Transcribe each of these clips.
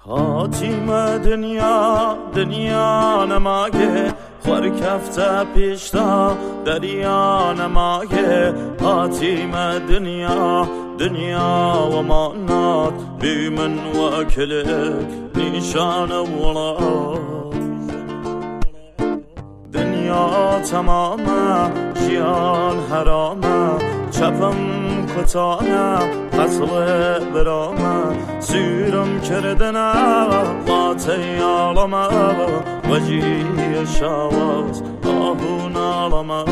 حاتم دنیا نماگه خور کفته پیشتا دریا نماگه حاتم دنیا و مانات بی من و کلک نیشان ولاد دنیا تمامه جیان حرامه چپم کتانه قتل برامه سیرم کردنه قاطی عالمه وجی شواز آهون عالمه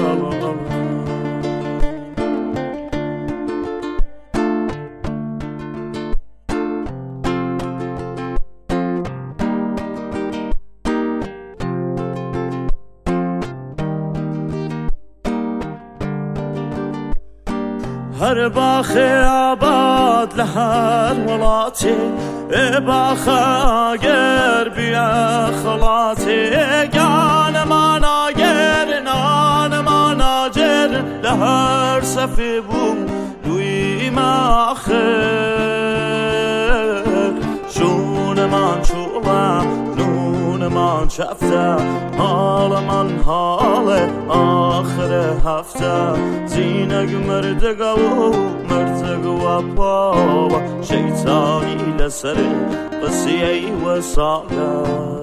هر باخ آباد لهر ولاتي باخ اگر بیا خلاتي قان ما ناجر نان ما ناجر لهر صفي بو دوی ما آخر شون من شولا نون من شفته حال من حال آخر هفته زینگ مردگا و بابا شیطانی لسر قصیه و ساقه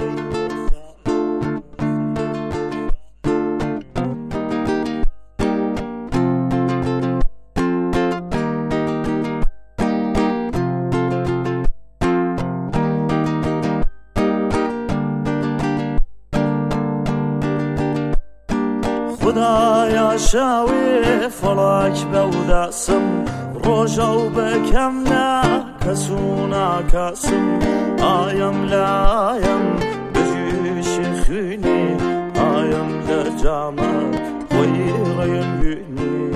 خدایا شاوی فلاک بوداسم روزو بکم نه کسونا کسم آیم لایم بجوش خونی آیم لجامت خویرین بینی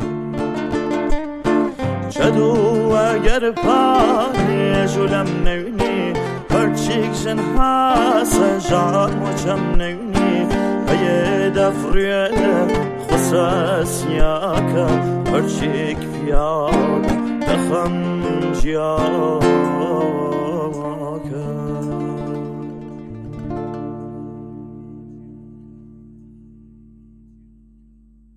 چدو اگر پانی جلم نونی هرچیکشن حاسه جان وچم نونی هی دفریه خصاص یاکا هرچیک پیاد دخم جیاد